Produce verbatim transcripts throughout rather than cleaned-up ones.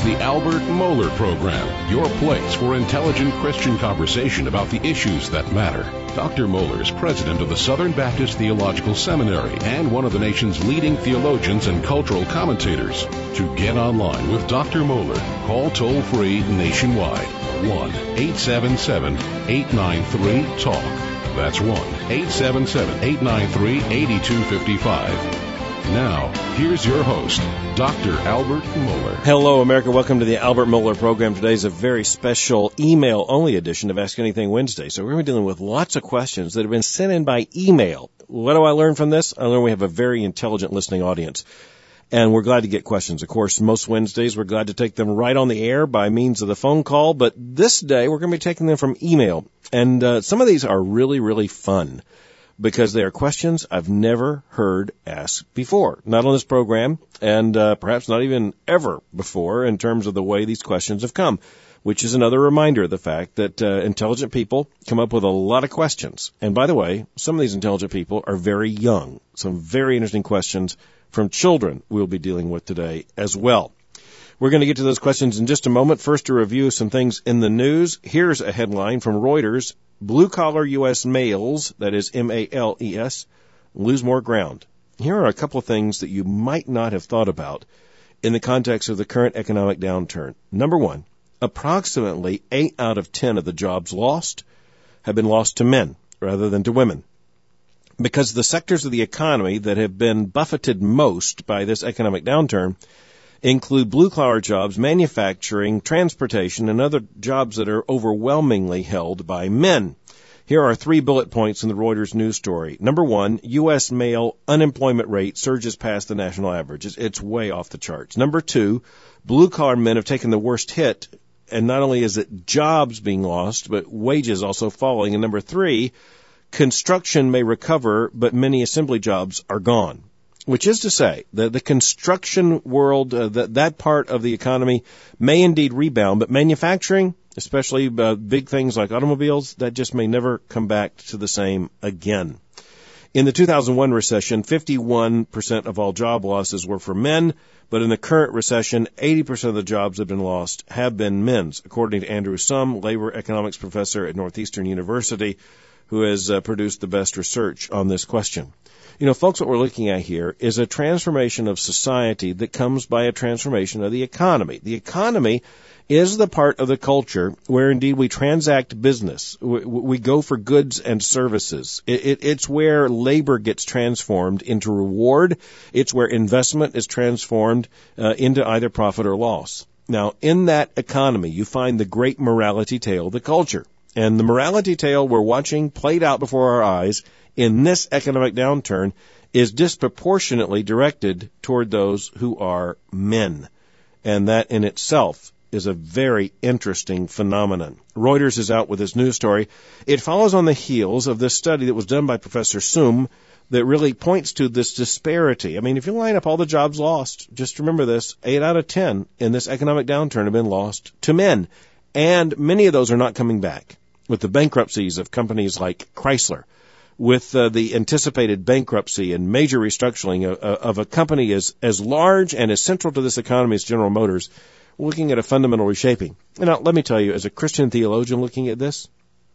the Albert Mohler Program, your place for intelligent Christian conversation about the issues that matter. Doctor Mohler is president of the Southern Baptist Theological Seminary and one of the nation's leading theologians and cultural commentators. To get online with Doctor Mohler, call toll-free nationwide, one eight seven seven, eight nine three, talk. That's one eight seven seven, eight nine three, eight two five five. Now, here's your host, Doctor Albert Mohler. Hello, America. Welcome to the Albert Mohler Program. Today is a very special email-only edition of Ask Anything Wednesday. So we're going to be dealing with lots of questions that have been sent in by email. What do I learn from this? I learn we have a very intelligent listening audience, and we're glad to get questions. Of course, most Wednesdays we're glad to take them right on the air by means of the phone call, but this day we're going to be taking them from email. And uh, some of these are really, really fun, because they are questions I've never heard asked before, not on this program, and uh, perhaps not even ever before in terms of the way these questions have come, which is another reminder of the fact that uh, intelligent people come up with a lot of questions. And by the way, some of these intelligent people are very young. Some very interesting questions from children we'll be dealing with today as well. We're going to get to those questions in just a moment. First, to review some things in the news. Here's a headline from Reuters. Blue-collar U S males, that is M A L E S, lose more ground. Here are a couple of things that you might not have thought about in the context of the current economic downturn. Number one, approximately eight out of ten of the jobs lost have been lost to men rather than to women, because the sectors of the economy that have been buffeted most by this economic downturn include blue-collar jobs, manufacturing, transportation, and other jobs that are overwhelmingly held by men. Here are three bullet points in the Reuters news story. Number one, U S male unemployment rate surges past the national average. It's way off the charts. Number two, blue-collar men have taken the worst hit, and not only is it jobs being lost, but wages also falling. And number three, construction may recover, but many assembly jobs are gone. Which is to say that the construction world, uh, that, that part of the economy may indeed rebound, but manufacturing, especially uh, big things like automobiles, that just may never come back to the same again. In the two thousand one recession, fifty-one percent of all job losses were for men, but in the current recession, eighty percent of the jobs that have been lost have been men's, according to Andrew Sum, labor economics professor at Northeastern University, who has uh, produced the best research on this question. You know, folks, what we're looking at here is a transformation of society that comes by a transformation of the economy. The economy is the part of the culture where, indeed, we transact business. We, we go for goods and services. It, it, it's where labor gets transformed into reward. It's where investment is transformed uh, into either profit or loss. Now, in that economy, you find the great morality tale of the culture. And the morality tale we're watching played out before our eyes in this economic downturn is disproportionately directed toward those who are men. And that in itself is a very interesting phenomenon. Reuters is out with this news story. It follows on the heels of this study that was done by Professor Sum that really points to this disparity. I mean, if you line up all the jobs lost, just remember this, eight out of ten in this economic downturn have been lost to men. And many of those are not coming back. With the bankruptcies of companies like Chrysler, with uh, the anticipated bankruptcy and major restructuring of, of a company as, as large and as central to this economy as General Motors, we're looking at a fundamental reshaping. And now, let me tell you, as a Christian theologian looking at this,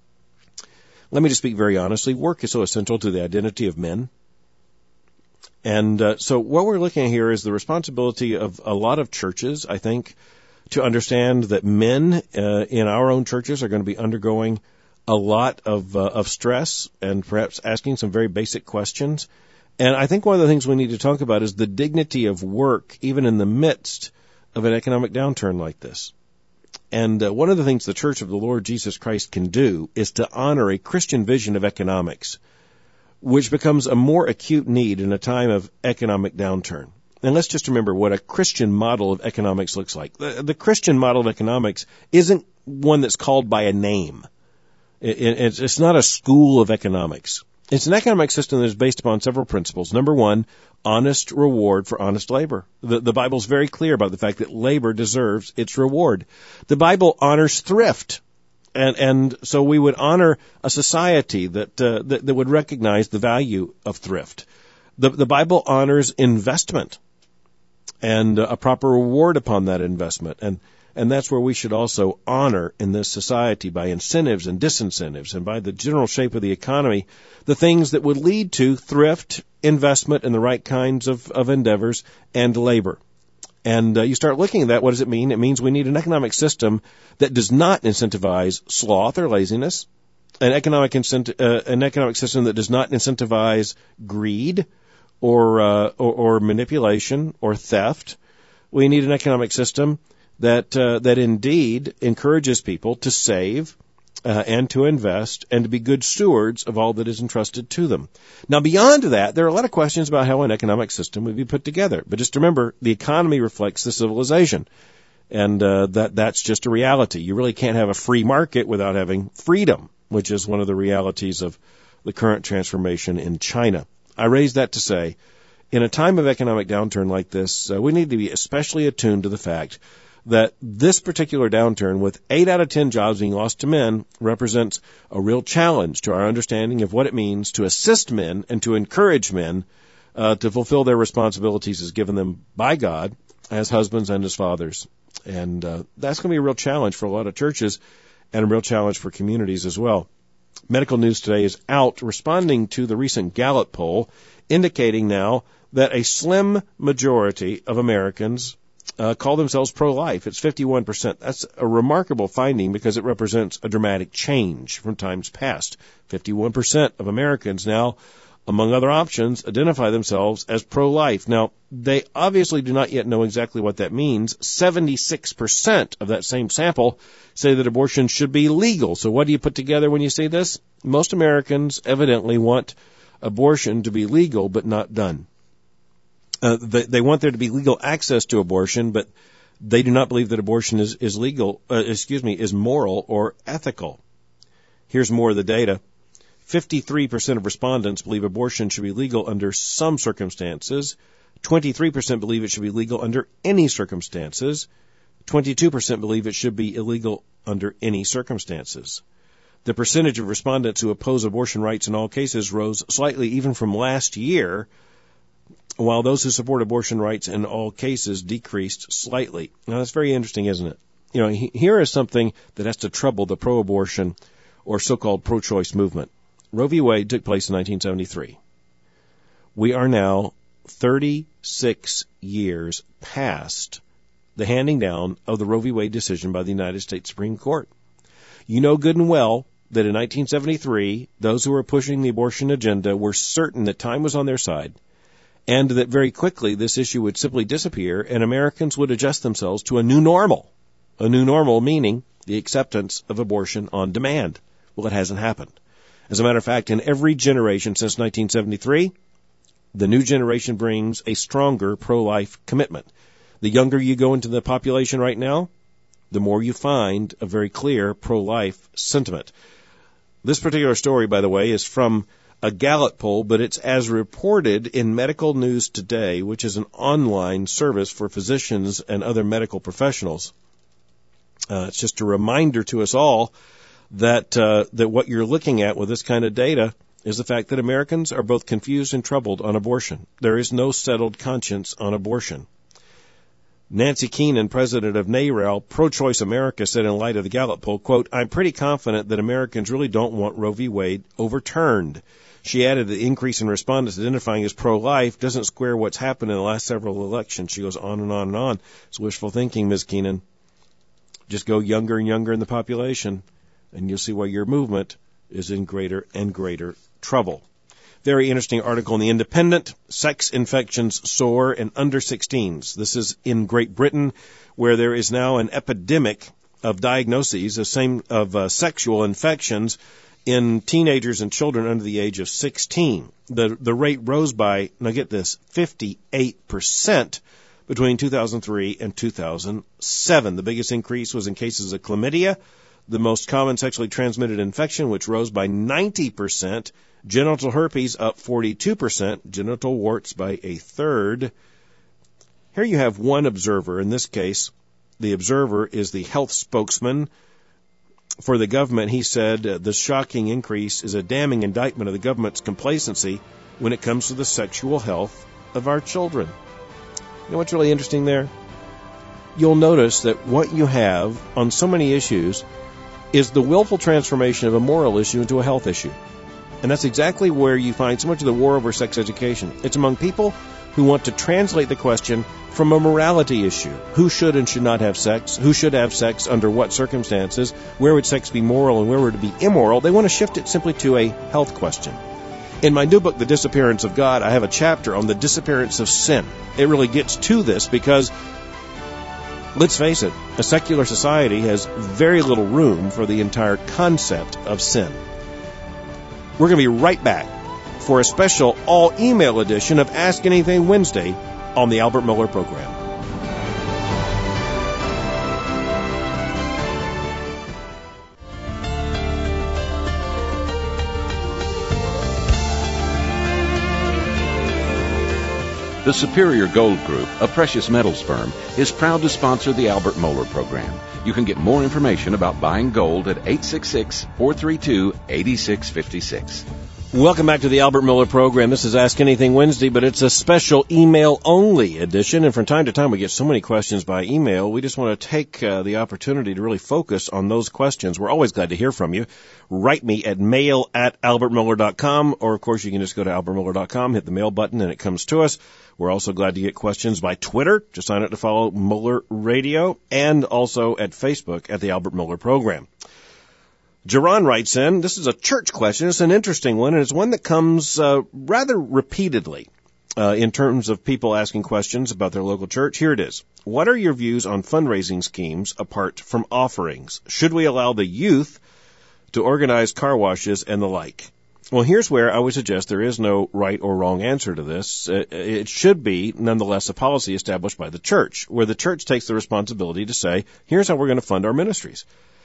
let me just speak very honestly, work is so essential to the identity of men. And uh, so what we're looking at here is the responsibility of a lot of churches, I think, to understand that men uh, in our own churches are going to be undergoing a lot of uh, of stress and perhaps asking some very basic questions. And I think one of the things we need to talk about is the dignity of work, even in the midst of an economic downturn like this. And uh, one of the things the Church of the Lord Jesus Christ can do is to honor a Christian vision of economics, which becomes a more acute need in a time of economic downturn. And let's just remember what a Christian model of economics looks like. The, the Christian model of economics isn't one that's called by a name. It, it, it's, it's not a school of economics. It's an economic system that is based upon several principles. Number one, honest reward for honest labor. The, the Bible's very clear about the fact that labor deserves its reward. The Bible honors thrift. And, and so we would honor a society that, uh, that, that would recognize the value of thrift. The, the Bible honors investment. and a proper reward upon that investment. And and that's where we should also honor in this society, by incentives and disincentives and by the general shape of the economy, the things that would lead to thrift, investment in the right kinds of, of endeavors, and labor. And uh, you start looking at that, what does it mean? It means we need an economic system that does not incentivize sloth or laziness, an economic incenti- uh, an economic system that does not incentivize greed or, uh, or or manipulation or theft. We need an economic system that uh, that indeed encourages people to save uh, and to invest and to be good stewards of all that is entrusted to them. Now, beyond that, there are a lot of questions about how an economic system would be put together. But just remember, the economy reflects the civilization, and uh, that that's just a reality. You really can't have a free market without having freedom, which is one of the realities of the current transformation in China. I raise that to say, in a time of economic downturn like this, uh, we need to be especially attuned to the fact that this particular downturn, with eight out of ten jobs being lost to men, represents a real challenge to our understanding of what it means to assist men and to encourage men uh, to fulfill their responsibilities as given them by God as husbands and as fathers. And uh, that's going to be a real challenge for a lot of churches and a real challenge for communities as well. Medical News Today is out responding to the recent Gallup poll, indicating now that a slim majority of Americans Uh, call themselves pro-life. It's fifty-one percent. That's a remarkable finding because it represents a dramatic change from times past. fifty-one percent of Americans now, among other options, identify themselves as pro-life. Now, they obviously do not yet know exactly what that means. seventy-six percent of that same sample say that abortion should be legal. So what do you put together when you say this? Most Americans evidently want abortion to be legal but not done. Uh, they, they want there to be legal access to abortion, but they do not believe that abortion is, is legal, uh, excuse me, is moral or ethical. Here's more of the data. fifty-three percent of respondents believe abortion should be legal under some circumstances. twenty-three percent believe it should be legal under any circumstances. twenty-two percent believe it should be illegal under any circumstances. The percentage of respondents who oppose abortion rights in all cases rose slightly even from last year, while those who support abortion rights in all cases decreased slightly. Now, that's very interesting, isn't it? You know, he, here is something that has to trouble the pro-abortion or so-called pro-choice movement. Roe v. Wade took place in nineteen seventy-three. We are now thirty-six years past the handing down of the Roe v. Wade decision by the United States Supreme Court. You know good and well that in nineteen seventy-three, those who were pushing the abortion agenda were certain that time was on their side, and that very quickly this issue would simply disappear and Americans would adjust themselves to a new normal. A new normal meaning the acceptance of abortion on demand. Well, it hasn't happened. As a matter of fact, in every generation since nineteen seventy-three, the new generation brings a stronger pro-life commitment. The younger you go into the population right now, the more you find a very clear pro-life sentiment. This particular story, by the way, is from a Gallup poll, but it's as reported in Medical News Today, which is an online service for physicians and other medical professionals. Uh, it's just a reminder to us all that uh, that what you're looking at with this kind of data is the fact that Americans are both confused and troubled on abortion. There is no settled conscience on abortion. Nancy Keenan, president of NARAL, Pro-Choice America, said in light of the Gallup poll, quote, "I'm pretty confident that Americans really don't want Roe v. Wade overturned." She added the increase in respondents identifying as pro-life doesn't square what's happened in the last several elections. She goes on and on and on. It's wishful thinking, Miz Keenan. Just go younger and younger in the population, and you'll see why your movement is in greater and greater trouble. Very interesting article in The Independent. Sex infections soar in under sixteens. This is in Great Britain, where there is now an epidemic of diagnoses of same of uh, sexual infections in teenagers and children under the age of sixteen. The the rate rose by, now get this, fifty-eight percent between two thousand three and two thousand seven. The biggest increase was in cases of chlamydia, the most common sexually transmitted infection, which rose by ninety percent. Genital herpes up forty-two percent. Genital warts by a third. Here you have one observer. In this case, the observer is the health spokesman for the government. He said uh, the shocking increase is a damning indictment of the government's complacency when it comes to the sexual health of our children. You know what's really interesting there? You'll notice that what you have on so many issues is the willful transformation of a moral issue into a health issue. And that's exactly where you find so much of the war over sex education. It's among people who want to translate the question from a morality issue. Who should and should not have sex? Who should have sex? Under what circumstances? Where would sex be moral and where would it be immoral? They want to shift it simply to a health question. In my new book, The Disappearance of God, I have a chapter on the disappearance of sin. It really gets to this because, let's face it, a secular society has very little room for the entire concept of sin. We're going to be right back for a special all-email edition of Ask Anything Wednesday on the Albert Mohler Program. The Superior Gold Group, a precious metals firm, is proud to sponsor the Albert Mohler Program. You can get more information about buying gold at eight six six, four three two, eight six five six. Welcome back to the Albert Mohler Program. This is Ask Anything Wednesday, but it's a special email-only edition, and from time to time we get so many questions by email, we just want to take uh, the opportunity to really focus on those questions. We're always glad to hear from you. Write me at mail at albert mohler dot com, or of course you can just go to albert mohler dot com, hit the mail button, and it comes to us. We're also glad to get questions by Twitter. Just sign up to follow Mohler Radio, and also at Facebook at the Albert Mohler Program. Jaron writes in, this is a church question. It's an interesting one, and it's one that comes uh, rather repeatedly uh, in terms of people asking questions about their local church. Here it is. What are your views on fundraising schemes apart from offerings? Should we allow the youth to organize car washes and the like? Well, here's where I would suggest there is no right or wrong answer to this. It should be, nonetheless, a policy established by the church, where the church takes the responsibility to say, here's how we're going to fund our ministries.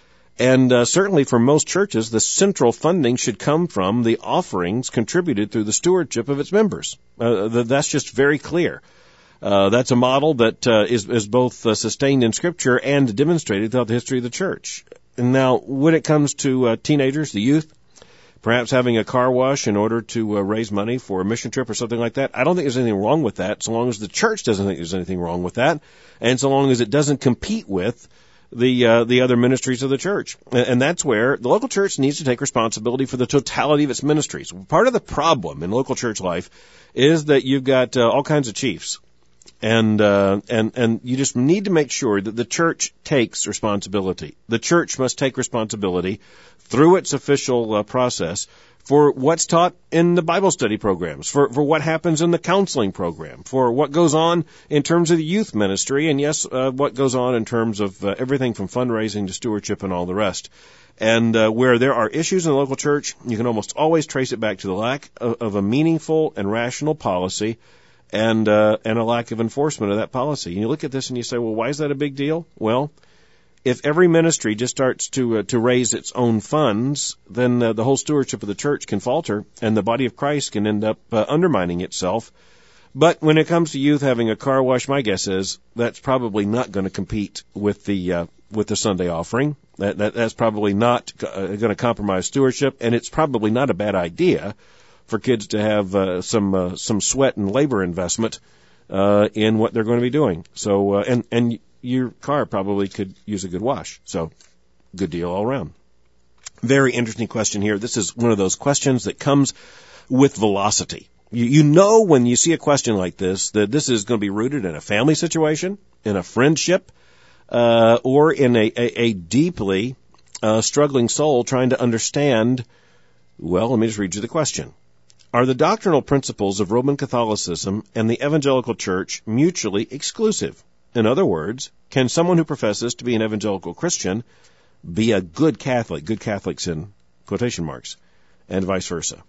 And uh, certainly for most churches, the central funding should come from the offerings contributed through the stewardship of its members. Uh, that's just very clear. Uh, that's a model that uh, is, is both uh, sustained in Scripture and demonstrated throughout the history of the church. And now, when it comes to uh, teenagers, the youth, perhaps having a car wash in order to uh, raise money for a mission trip or something like that, I don't think there's anything wrong with that, so long as the church doesn't think there's anything wrong with that, and so long as it doesn't compete with the uh, the other ministries of the church. And that's where the local church needs to take responsibility for the totality of its ministries. Part of the problem in local church life is that you've got uh, all kinds of chiefs. And, uh, and, and you just need to make sure that the church takes responsibility. The church must take responsibility through its official uh, process for what's taught in the Bible study programs, for, for what happens in the counseling program, for what goes on in terms of the youth ministry, and yes, uh, what goes on in terms of uh, everything from fundraising to stewardship and all the rest. And uh, where there are issues in the local church, you can almost always trace it back to the lack of, of a meaningful and rational policy and uh, and a lack of enforcement of that policy. And you look at this and you say, well, why is that a big deal? Well, if every ministry just starts to uh, to raise its own funds, then uh, the whole stewardship of the church can falter, and the body of Christ can end up uh, undermining itself. But when it comes to youth having a car wash, my guess is that's probably not going to compete with the uh, with the Sunday offering. That, that that's probably not uh, going to compromise stewardship, and it's probably not a bad idea for kids to have uh, some uh, some sweat and labor investment uh, in what they're going to be doing. So uh, and and your car probably could use a good wash. So good deal all around. Very interesting question here. This is one of those questions that comes with velocity. You, you know when you see a question like this that this is going to be rooted in a family situation, in a friendship, uh, or in a, a, a deeply uh, struggling soul trying to understand. Well, let me just read you the question. Are the doctrinal principles of Roman Catholicism and the evangelical church mutually exclusive? In other words, can someone who professes to be an evangelical Christian be a good Catholic, good Catholics in quotation marks, and vice versa?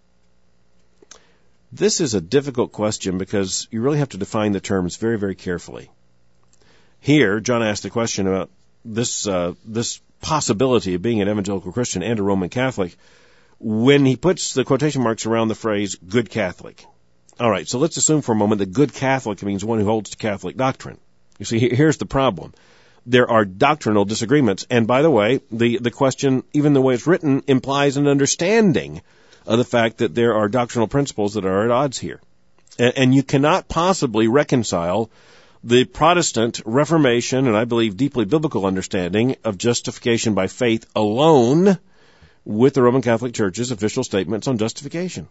This is a difficult question because you really have to define the terms very, very carefully. Here, John asked the question about this, uh, this possibility of being an evangelical Christian and a Roman Catholic when he puts the quotation marks around the phrase good Catholic. All right, so let's assume for a moment that good Catholic means one who holds to Catholic doctrine. You see, here's the problem. There are doctrinal disagreements. And by the way, the, the question, even the way it's written, implies an understanding of the fact that there are doctrinal principles that are at odds here. And, and you cannot possibly reconcile the Protestant Reformation, and I believe deeply biblical understanding of justification by faith alone with the Roman Catholic Church's official statements on justification.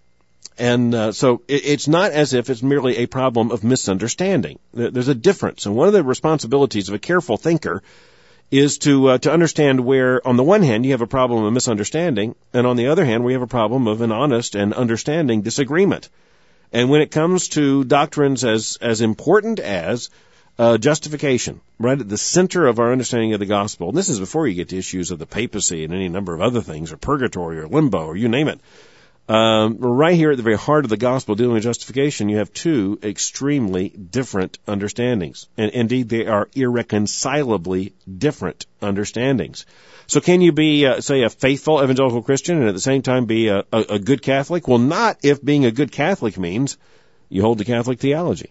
And uh, so it, it's not as if it's merely a problem of misunderstanding. There's a difference. And one of the responsibilities of a careful thinker is to uh, to understand where, on the one hand, you have a problem of misunderstanding, and on the other hand, we have a problem of an honest and understanding disagreement. And when it comes to doctrines as, as important as uh, justification, right at the center of our understanding of the gospel, and this is before you get to issues of the papacy and any number of other things, or purgatory, or limbo, or you name it, Um, right here at the very heart of the gospel dealing with justification, you have two extremely different understandings. And indeed, they are irreconcilably different understandings. So can you be, uh, say, a faithful evangelical Christian and at the same time be a, a, a good Catholic? Well, not if being a good Catholic means you hold to Catholic theology.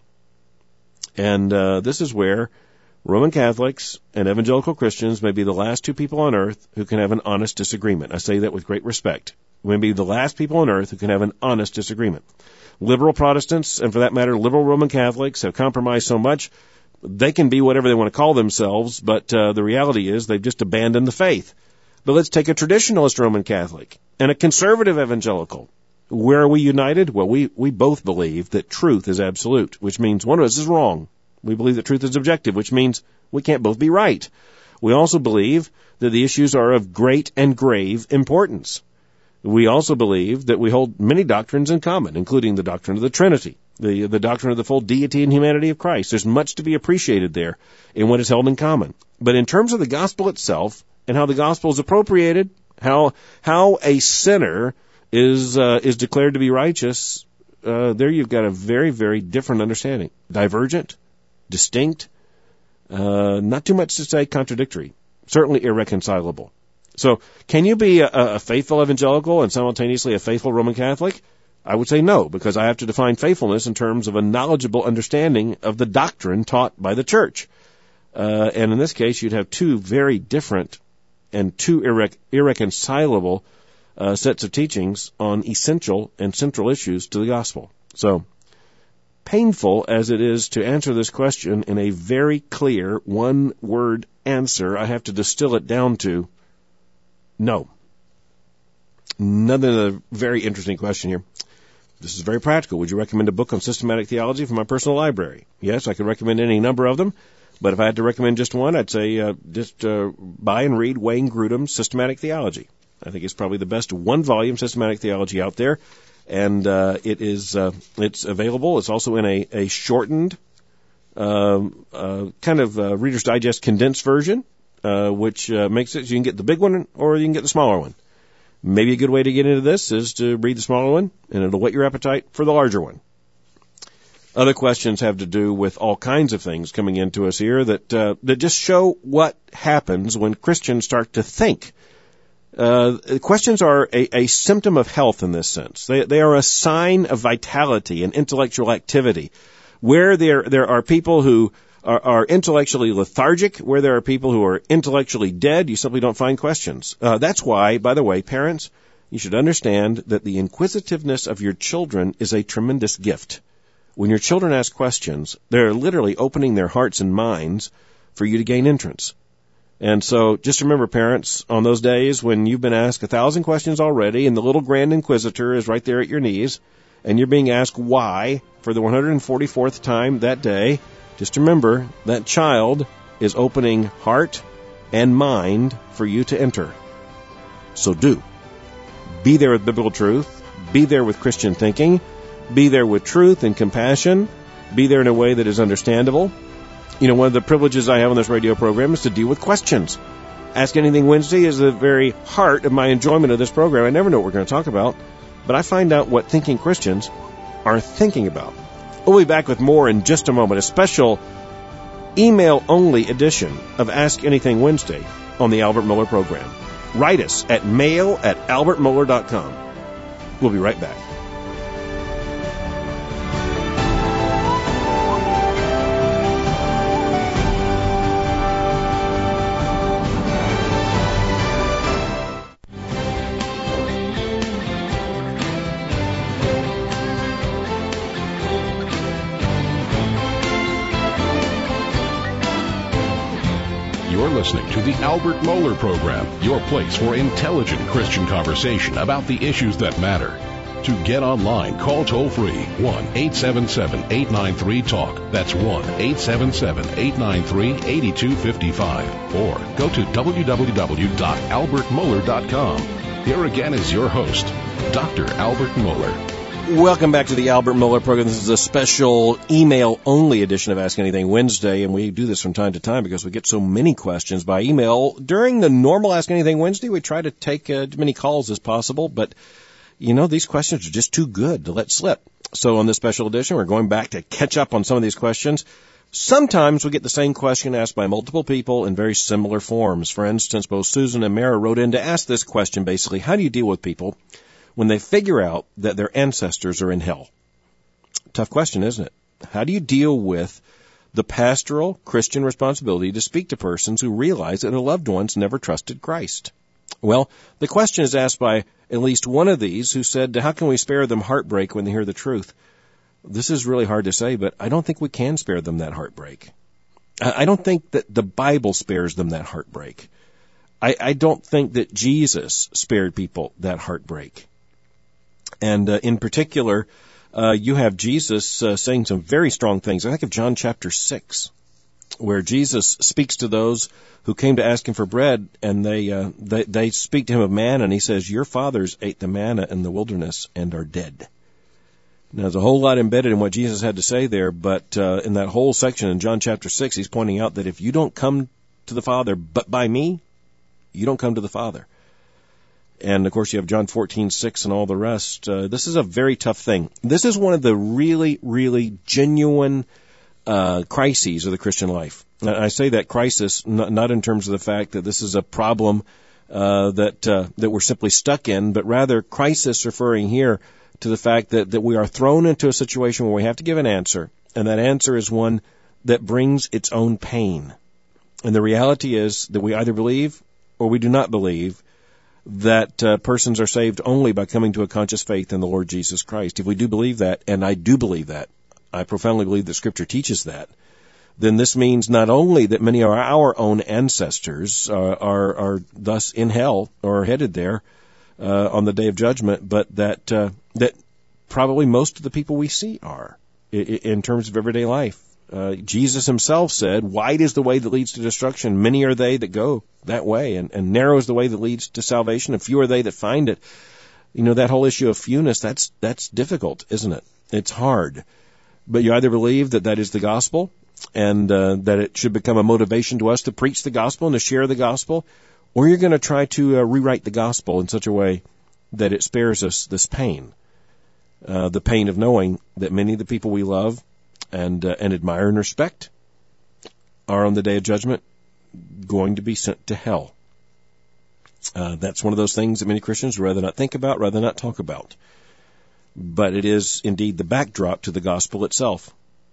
And uh, this is where Roman Catholics and evangelical Christians may be the last two people on earth who can have an honest disagreement. I say that with great respect. We may be the last people on earth who can have an honest disagreement. Liberal Protestants, and for that matter, liberal Roman Catholics, have compromised so much, they can be whatever they want to call themselves, but uh, the reality is they've just abandoned the faith. But let's take a traditionalist Roman Catholic and a conservative evangelical. Where are we united? Well, we, we both believe that truth is absolute, which means one of us is wrong. We believe that truth is objective, which means we can't both be right. We also believe that the issues are of great and grave importance. We also believe that we hold many doctrines in common, including the doctrine of the Trinity, the, the doctrine of the full deity and humanity of Christ. There's much to be appreciated there in what is held in common. But in terms of the gospel itself and how the gospel is appropriated, how how a sinner is uh, is declared to be righteous, uh, there you've got a very, very different understanding. Divergent, distinct, uh, not too much to say contradictory, certainly irreconcilable. So, can you be a, a faithful evangelical and simultaneously a faithful Roman Catholic? I would say no, because I have to define faithfulness in terms of a knowledgeable understanding of the doctrine taught by the Church. Uh, and in this case, you'd have two very different and two irre- irreconcilable uh, sets of teachings on essential and central issues to the gospel. So, painful as it is to answer this question in a very clear one-word answer, I have to distill it down to no. Another very interesting question here. This is very practical. Would you recommend a book on systematic theology from my personal library? Yes, I could recommend any number of them, but if I had to recommend just one, I'd say uh, just uh, buy and read Wayne Grudem's Systematic Theology. I think it's probably the best one-volume systematic theology out there, and uh, it is uh, it's available. It's also in a, a shortened uh, uh, kind of uh, Reader's Digest condensed version. Uh, which uh, makes it so you can get the big one or you can get the smaller one. Maybe a good way to get into this is to read the smaller one, and it'll whet your appetite for the larger one. Other questions have to do with all kinds of things coming into us here that uh, that just show what happens when Christians start to think. Uh, questions are a, a symptom of health in this sense. They, they are a sign of vitality and intellectual activity. Where there there are people who Are, are intellectually lethargic, where there are people who are intellectually dead, you simply don't find questions. Uh, that's why, by the way, parents, you should understand that the inquisitiveness of your children is a tremendous gift. When your children ask questions, they're literally opening their hearts and minds for you to gain entrance. And so just remember, parents, on those days when you've been asked a thousand questions already and the little grand inquisitor is right there at your knees and you're being asked why for the one hundred forty-fourth time that day, just remember that child is opening heart and mind for you to enter. So do. Be there with biblical truth. Be there with Christian thinking. Be there with truth and compassion. Be there in a way that is understandable. You know, one of the privileges I have on this radio program is to deal with questions. Ask Anything Wednesday is the very heart of my enjoyment of this program. I never know what we're going to talk about, but I find out what thinking Christians are thinking about. We'll be back with more in just a moment, a special email-only edition of Ask Anything Wednesday on the Albert Mohler program. Write us at mail at albert mohler dot com. We'll be right back. listening to the Albert Mohler Program, your place for intelligent Christian conversation about the issues that matter. To get online, call toll-free one eight seven seven, eight nine three, TALK. That's one eight seven seven, eight nine three, eight two five five. Or go to w w w dot albert mohler dot com. Here again is your host, Doctor Albert Mohler. Welcome back to the Albert Mohler Program. This is a special email-only edition of Ask Anything Wednesday, and we do this from time to time because we get so many questions by email. During the normal Ask Anything Wednesday, we try to take uh, as many calls as possible, but you know, these questions are just too good to let slip. So on this special edition, we're going back to catch up on some of these questions. Sometimes we get the same question asked by multiple people in very similar forms. For instance, both Susan and Mara wrote in to ask this question, basically, how do you deal with people when they figure out that their ancestors are in hell? Tough question, isn't it? How do you deal with the pastoral Christian responsibility to speak to persons who realize that their loved ones never trusted Christ? Well, the question is asked by at least one of these who said, how can we spare them heartbreak when they hear the truth? This is really hard to say, but I don't think we can spare them that heartbreak. I don't think that the Bible spares them that heartbreak. I, I don't think that Jesus spared people that heartbreak. And uh, in particular, uh, you have Jesus uh, saying some very strong things. I think of John chapter six, where Jesus speaks to those who came to ask him for bread, and they, uh, they they speak to him of manna, and he says, your fathers ate the manna in the wilderness and are dead. Now, there's a whole lot embedded in what Jesus had to say there, but uh, in that whole section in John chapter six, he's pointing out that if you don't come to the Father but by me, you don't come to the Father. And, of course, you have John fourteen six and all the rest. Uh, this is a very tough thing. This is one of the really, really genuine uh crises of the Christian life. I say that crisis not, not in terms of the fact that this is a problem uh that uh, that we're simply stuck in, but rather crisis referring here to the fact that, that we are thrown into a situation where we have to give an answer, and that answer is one that brings its own pain. And the reality is that we either believe or we do not believe that uh, persons are saved only by coming to a conscious faith in the Lord Jesus Christ. If we do believe that, and I do believe that, I profoundly believe that Scripture teaches that, then this means not only that many of our own ancestors uh, are, are thus in hell or headed there uh, on the day of judgment, but that uh, that probably most of the people we see are in terms of everyday life. Uh, Jesus himself said, wide is the way that leads to destruction, many are they that go that way, and, and narrow is the way that leads to salvation, and few are they that find it. You know, that whole issue of fewness, that's that's difficult, isn't it? It's hard. But you either believe that that is the gospel and uh, that it should become a motivation to us to preach the gospel and to share the gospel, or you're going to try to uh, rewrite the gospel in such a way that it spares us this pain, uh, the pain of knowing that many of the people we love and uh, and admire and respect are on the day of judgment going to be sent to hell. Uh, that's one of those things that many Christians would rather not think about, rather not talk about. But it is indeed the backdrop to the gospel itself.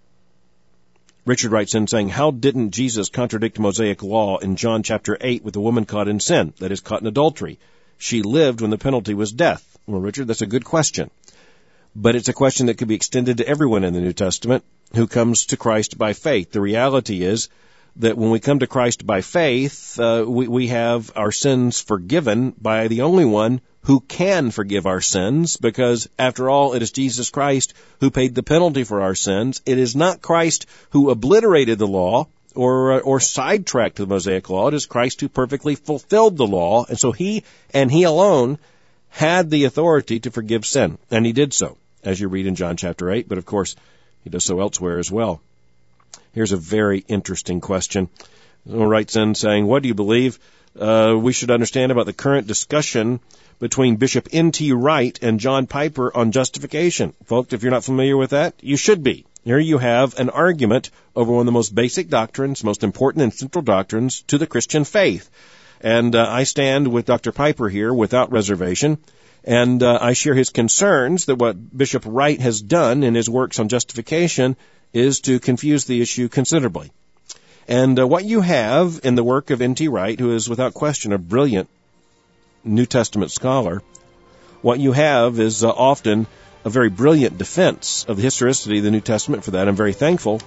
Richard writes in saying, how didn't Jesus contradict Mosaic law in John chapter eight with the woman caught in sin, that is, caught in adultery? She lived when the penalty was death. Well, Richard, that's a good question. But it's a question that could be extended to everyone in the New Testament who comes to Christ by faith. The reality is that when we come to Christ by faith, uh, we, we have our sins forgiven by the only one who can forgive our sins, because, after all, it is Jesus Christ who paid the penalty for our sins. It is not Christ who obliterated the law or or sidetracked the Mosaic law. It is Christ who perfectly fulfilled the law, and so he and he alone had the authority to forgive sin, and he did so, as you read in John chapter eight, but of course he does so elsewhere as well. Here's a very interesting question. Someone writes in saying, what do you believe uh, we should understand about the current discussion between Bishop N T Wright and John Piper on justification? Folks, if you're not familiar with that, you should be. Here you have an argument over one of the most basic doctrines, most important and central doctrines to the Christian faith. And uh, I stand with Doctor Piper here without reservation, and uh, I share his concerns that what Bishop Wright has done in his works on justification is to confuse the issue considerably. And uh, what you have in the work of N T Wright, who is without question a brilliant New Testament scholar, what you have is uh, often a very brilliant defense of the historicity of the New Testament. For that, I'm very thankful.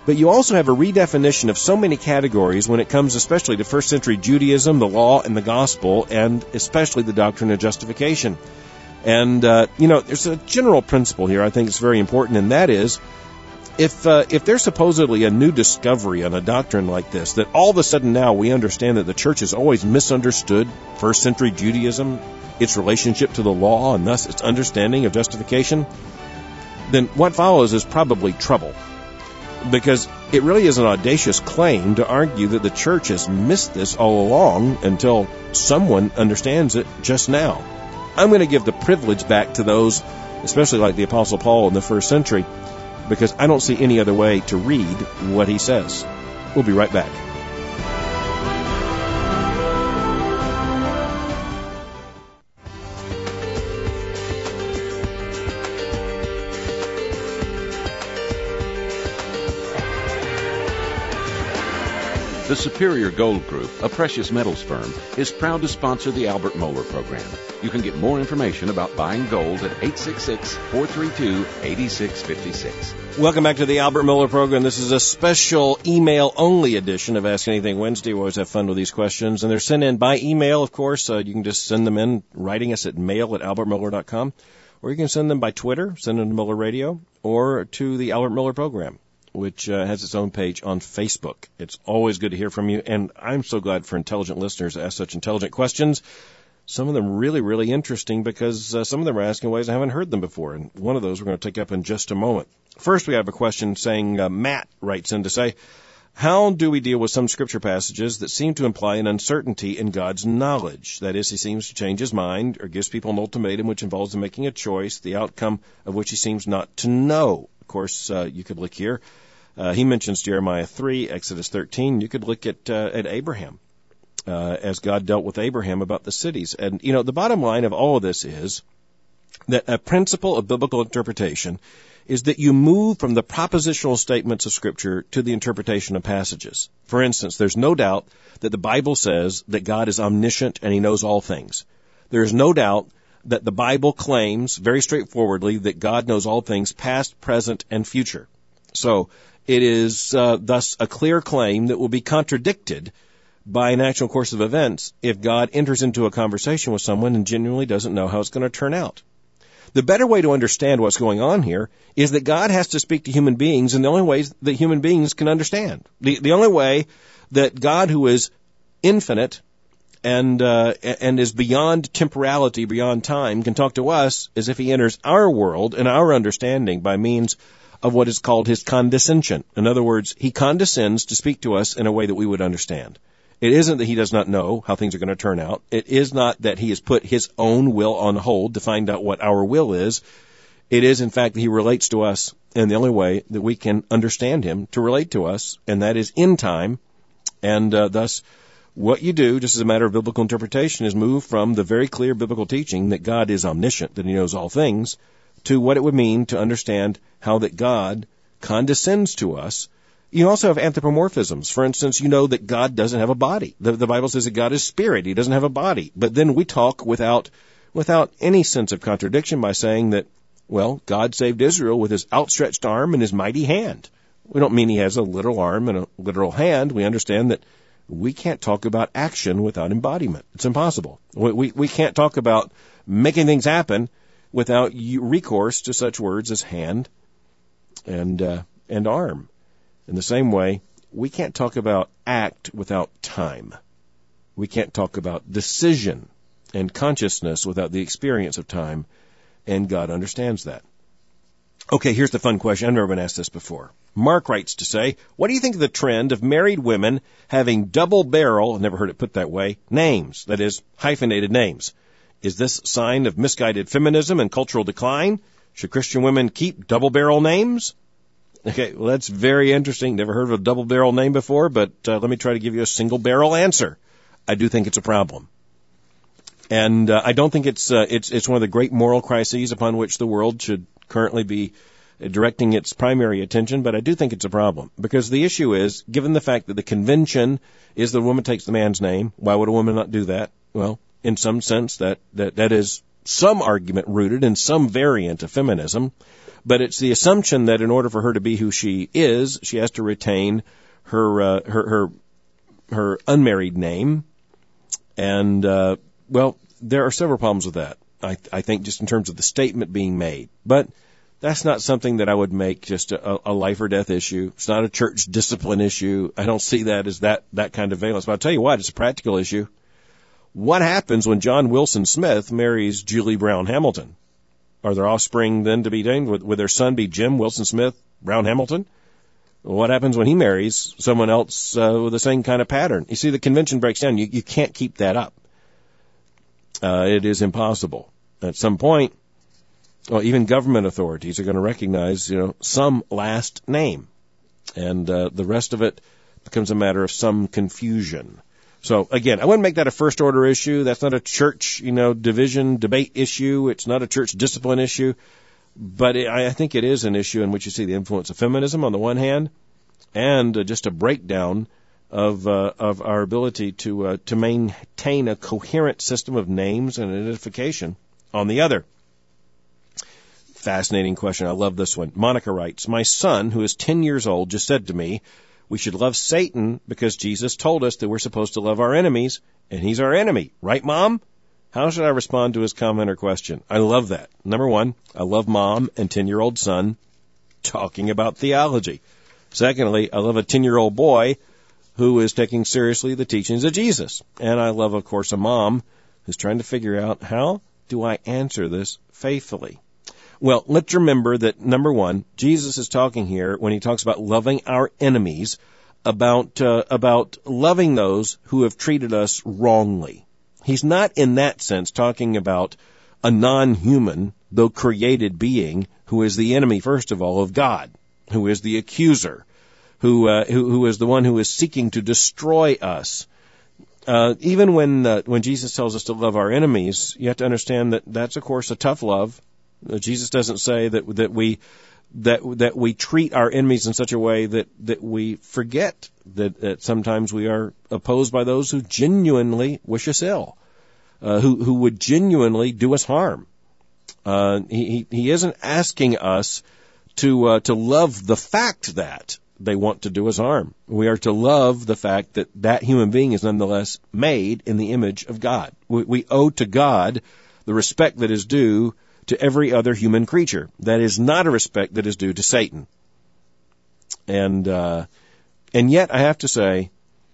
But you also have a redefinition of so many categories when it comes especially to first century Judaism, the law, and the gospel, and especially the doctrine of justification. And, uh, you know, there's a general principle here I think is very important, and that is, if uh, if there's supposedly a new discovery on a doctrine like this, that all of a sudden now we understand that the church has always misunderstood first century Judaism, its relationship to the law, and thus its understanding of justification, then what follows is probably trouble. Because it really is an audacious claim to argue that the church has missed this all along until someone understands it just now. I'm going to give the privilege back to those, especially like the Apostle Paul in the first century, because I don't see any other way to read what he says. We'll be right back. The Superior Gold Group, a precious metals firm, is proud to sponsor the Albert Mohler program. You can get more information about buying gold at eight six six, four three two, eight six five six. Welcome back to the Albert Mohler program. This is a special email-only edition of Ask Anything Wednesday. We always have fun with these questions, and they're sent in by email, of course. Uh, you can just send them in, writing us at mail at albert mohler dot com, or you can send them by Twitter, send them to Mohler Radio, or to the Albert Mohler program, which uh, has its own page on Facebook. It's always good to hear from you, and I'm so glad for intelligent listeners to ask such intelligent questions. Some of them really, really interesting because uh, some of them are asking ways I haven't heard them before, and one of those we're going to take up in just a moment. First, we have a question saying, uh, Matt writes in to say, how do we deal with some scripture passages that seem to imply an uncertainty in God's knowledge? That is, he seems to change his mind or gives people an ultimatum which involves them making a choice, the outcome of which he seems not to know. Of course, uh, you could look here. Uh, he mentions Jeremiah three, Exodus thirteen. You could look at uh, at Abraham, uh, as God dealt with Abraham about the cities. And, you know, the bottom line of all of this is that a principle of biblical interpretation is that you move from the propositional statements of Scripture to the interpretation of passages. For instance, there's no doubt that the Bible says that God is omniscient and he knows all things. There is no doubt that the Bible claims very straightforwardly that God knows all things past, present, and future. So it is uh, thus a clear claim that will be contradicted by an actual course of events if God enters into a conversation with someone and genuinely doesn't know how it's going to turn out. The better way to understand what's going on here is that God has to speak to human beings in the only ways that human beings can understand. The, the only way that God, who is infinite and uh, and is beyond temporality, beyond time, can talk to us is if he enters our world and our understanding by means of what is called his condescension. In other words, he condescends to speak to us in a way that we would understand. It isn't that he does not know how things are going to turn out. It is not that he has put his own will on hold to find out what our will is. It is, in fact, that he relates to us in the only way that we can understand him to relate to us, and that is in time. And uh, thus, what you do, just as a matter of biblical interpretation, is move from the very clear biblical teaching that God is omniscient, that he knows all things, to what it would mean to understand how that God condescends to us. You also have anthropomorphisms. For instance, you know that God doesn't have a body. The, the Bible says that God is spirit. He doesn't have a body. But then we talk without without any sense of contradiction by saying that, well, God saved Israel with his outstretched arm and his mighty hand. We don't mean he has a literal arm and a literal hand. We understand that we can't talk about action without embodiment. It's impossible. We, we, we can't talk about making things happen without recourse to such words as hand and uh, and arm. In the same way, we can't talk about act without time. We can't talk about decision and consciousness without the experience of time, and God understands that. Okay, here's the fun question. I've never been asked this before. Mark writes to say, what do you think of the trend of married women having double barrel, I've never heard it put that way, names, that is, hyphenated names? Is this a sign of misguided feminism and cultural decline? Should Christian women keep double barrel names? Okay, well, that's very interesting. Never heard of a double barrel name before, but uh, let me try to give you a single barrel answer. I do think it's a problem. And uh, I don't think it's, uh, it's it's one of the great moral crises upon which the world should currently be directing its primary attention, but I do think it's a problem. Because the issue is, given the fact that the convention is the woman takes the man's name, why would a woman not do that? Well, in some sense, that, that, that is some argument rooted in some variant of feminism, but it's the assumption that in order for her to be who she is, she has to retain her uh, her her her unmarried name. And uh, well, there are several problems with that. I, I think just in terms of the statement being made, but that's not something that I would make just a, a life or death issue. It's not a church discipline issue. I don't see that as that that kind of valence. But I'll tell you what, it's a practical issue. What happens when John Wilson Smith marries Julie Brown Hamilton? Are their offspring then to be named? Would, would their son be Jim Wilson Smith Brown Hamilton? What happens when he marries someone else uh, with the same kind of pattern? You see, the convention breaks down. You, you can't keep that up. Uh, it is impossible. At some point, well, even government authorities are going to recognize, you know, some last name, and uh, the rest of it becomes a matter of some confusion. So again, I wouldn't make that a first order issue. That's not a church, you know, division debate issue. It's not a church discipline issue. But it, I think it is an issue in which you see the influence of feminism on the one hand, and uh, just a breakdown of uh, of our ability to uh, to maintain a coherent system of names and identification on the other. Fascinating question. I love this one. Monica writes, my son, who is ten years old, just said to me, we should love Satan because Jesus told us that we're supposed to love our enemies, and he's our enemy. Right, Mom? How should I respond to his comment or question? I love that. Number one, I love Mom and ten-year-old son talking about theology. Secondly, I love a ten-year-old boy who is taking seriously the teachings of Jesus. And I love, of course, a mom who's trying to figure out, how do I answer this faithfully? Well, let's remember that, number one, Jesus is talking here, when he talks about loving our enemies, about uh, about loving those who have treated us wrongly. He's not in that sense talking about a non-human, though created being, who is the enemy, first of all, of God, who is the accuser, who uh, who, who is the one who is seeking to destroy us. Uh, even when uh, when Jesus tells us to love our enemies, you have to understand that that's, of course, a tough love. Jesus doesn't say that that we that that we treat our enemies in such a way that, that we forget that, that sometimes we are opposed by those who genuinely wish us ill, uh, who who would genuinely do us harm. Uh, he he isn't asking us to uh, to love the fact that they want to do us harm. We are to love the fact that that human being is nonetheless made in the image of God. We, we owe to God the respect that is due to every other human creature. That is not a respect that is due to Satan. And uh, and yet, I have to say,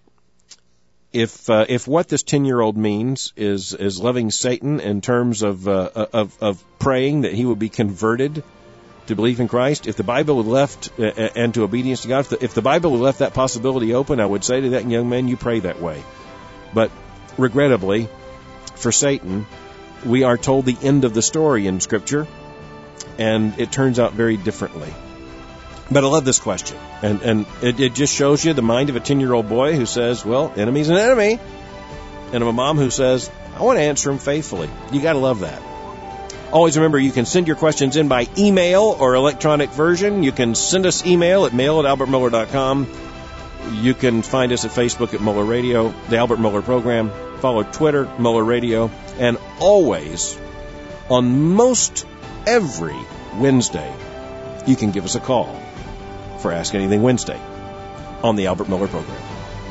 if uh, if what this ten-year-old means is is loving Satan in terms of uh, of of praying that he would be converted to belief in Christ, if the Bible would left uh, and to obedience to God, if the, if the Bible would left that possibility open, I would say to that young man, you pray that way. But regrettably, for Satan, we are told the end of the story in Scripture, and it turns out very differently. But I love this question, and, and it, it just shows you the mind of a ten-year-old boy who says, well, enemy's an enemy, and of a mom who says, I want to answer him faithfully. You got to love that. Always remember, you can send your questions in by email or electronic version. You can send us email at mail at albert miller dot com. You can find us at Facebook at Muller Radio, the Albert Miller Program. Follow Twitter, Muller Radio. And always, on most every Wednesday, you can give us a call for Ask Anything Wednesday on the Albert Miller Program.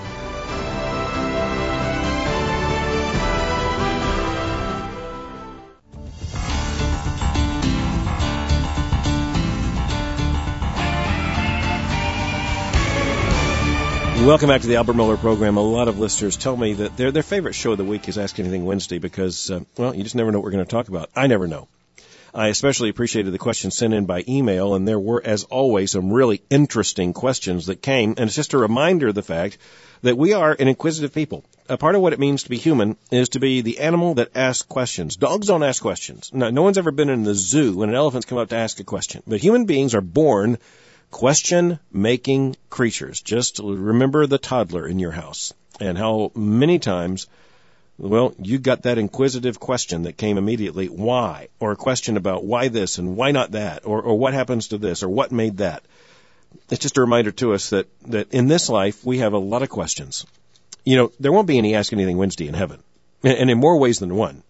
Welcome back to the Albert Miller Program. A lot of listeners tell me that their their favorite show of the week is Ask Anything Wednesday because, uh, well, you just never know what we're going to talk about. I never know. I especially appreciated the questions sent in by email, and there were, as always, some really interesting questions that came. And it's just a reminder of the fact that we are an inquisitive people. A part of what it means to be human is to be the animal that asks questions. Dogs don't ask questions. No, no one's ever been in the zoo when an elephant's come up to ask a question. But human beings are born question-making creatures. Just remember the toddler in your house and how many times, well, you got that inquisitive question that came immediately, why? Or a question about why this and why not that? Or, or what happens to this? Or what made that? It's just a reminder to us that, that in this life, we have a lot of questions. You know, there won't be any Ask Anything Wednesday in heaven, and in more ways than one.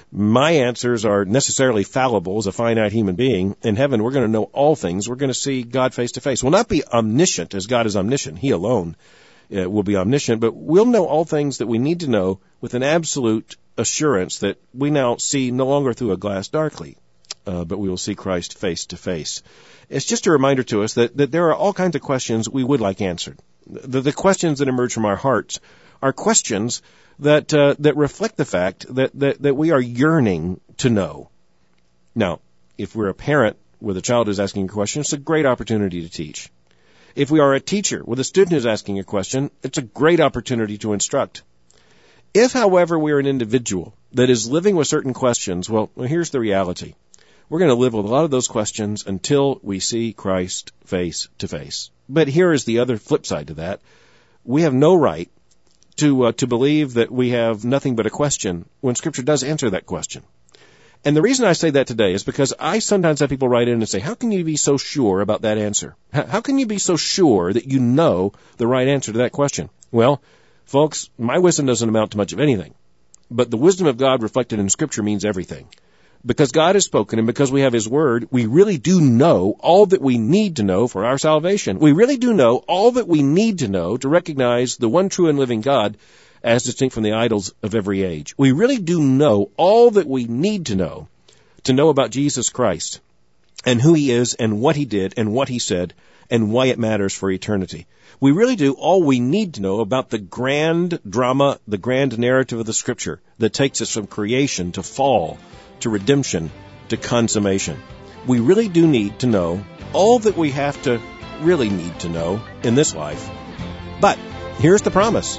My answers are necessarily fallible as a finite human being. In heaven, we're going to know all things. We're going to see God face to face. We'll not be omniscient as God is omniscient. He alone uh, will be omniscient, but we'll know all things that we need to know with an absolute assurance that we now see no longer through a glass darkly, uh, but we will see Christ face to face. It's just a reminder to us that, that there are all kinds of questions we would like answered. The, the questions that emerge from our hearts are questions that uh, that reflect the fact that, that, that we are yearning to know. Now, if we're a parent with a child who's asking a question, it's a great opportunity to teach. If we are a teacher with a student who's asking a question, it's a great opportunity to instruct. If, however, we are an individual that is living with certain questions, well, well here's the reality. We're going to live with a lot of those questions until we see Christ face to face. But here is the other flip side to that. We have no right to uh, to believe that we have nothing but a question when Scripture does answer that question. And the reason I say that today is because I sometimes have people write in and say, how can you be so sure about that answer? How can you be so sure that you know the right answer to that question? Well, folks, my wisdom doesn't amount to much of anything. But the wisdom of God reflected in Scripture means everything. Because God has spoken and because we have His Word, we really do know all that we need to know for our salvation. We really do know all that we need to know to recognize the one true and living God as distinct from the idols of every age. We really do know all that we need to know to know about Jesus Christ and who He is and what He did and what He said and why it matters for eternity. We really do all we need to know about the grand drama, the grand narrative of the Scripture that takes us from creation to fall, to redemption, to consummation. We really do need to know all that we have to really need to know in this life. But here's the promise.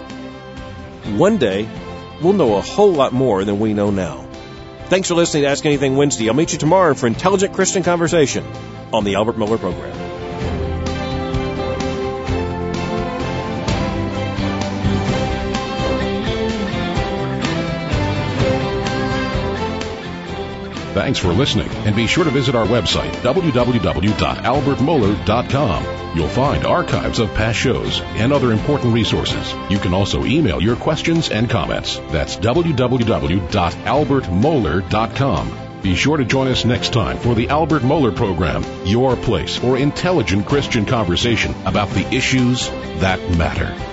One day, we'll know a whole lot more than we know now. Thanks for listening to Ask Anything Wednesday. I'll meet you tomorrow for Intelligent Christian Conversation on the Albert Mohler Program. Thanks for listening, and be sure to visit our website, w w w dot albert mohler dot com. You'll find archives of past shows and other important resources. You can also email your questions and comments. That's w w w dot albert mohler dot com. Be sure to join us next time for the Albert Mohler Program, your place for intelligent Christian conversation about the issues that matter.